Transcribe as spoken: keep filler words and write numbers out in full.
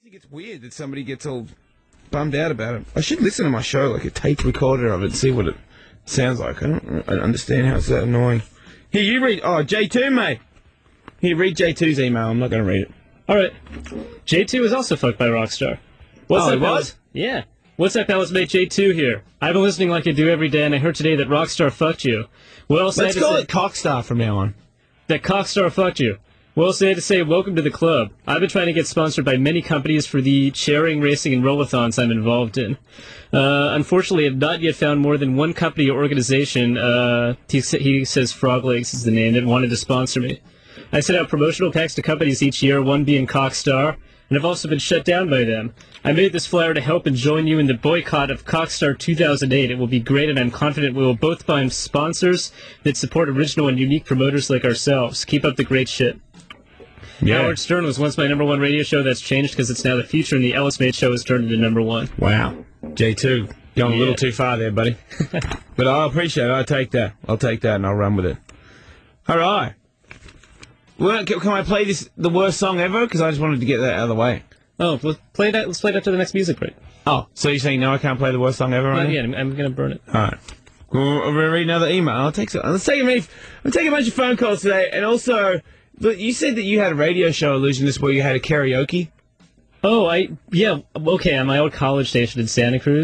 think it's weird that somebody gets all bummed out about it. I should listen to my show, like a tape recorder of it, and see what it sounds like. I don't, I don't understand how it's that annoying. Here, you read. Oh, J two, mate. Here, read J two's email. I'm not going to read it. All right. J two was also fucked by Rockstar. What's Oh, up, it fellas? was? Yeah. What's up, fellas? Mate J two here. I've been listening like I do every day, and I heard today that Rockstar fucked you. Well, Let's sad to call say- it Cockstar from now on. That Cockstar fucked you. Well, sad to say, welcome to the club. I've been trying to get sponsored by many companies for the chairing, racing, and rollathons I'm involved in. Uh, unfortunately, I've not yet found more than one company or organization, uh, he, he says Frog Legs is the name, that wanted to sponsor me. I sent out promotional packs to companies each year, one being Cockstar, and I've also been shut down by them. I made this flyer to help and join you in the boycott of Cockstar two thousand eight. It will be great, and I'm confident we will both find sponsors that support original and unique promoters like ourselves. Keep up the great shit. Yeah. Howard Stern was once my number one radio show. That's changed because it's now the future, and the Ellis Mate show has turned into number one. Wow. J two. Going Yeah. a little too far there, buddy. But I appreciate it. I'll take that. I'll take that, and I'll run with it. All right. Well, can, can I play this, the worst song ever? Because I just wanted to get that out of the way. Oh, let's play that. Let's play it after the next music break. Oh, so you're saying no, I can't play the worst song ever, Yeah, right? yeah, I'm, I'm gonna burn it. All right. Well, I'm gonna read another email. I'll take some. Let's take a minute. I'm taking a bunch of phone calls today, and also, look, you said that you had a radio show, Illusionist, where you had a karaoke. Oh, I yeah. Okay, on my old college station in Santa Cruz.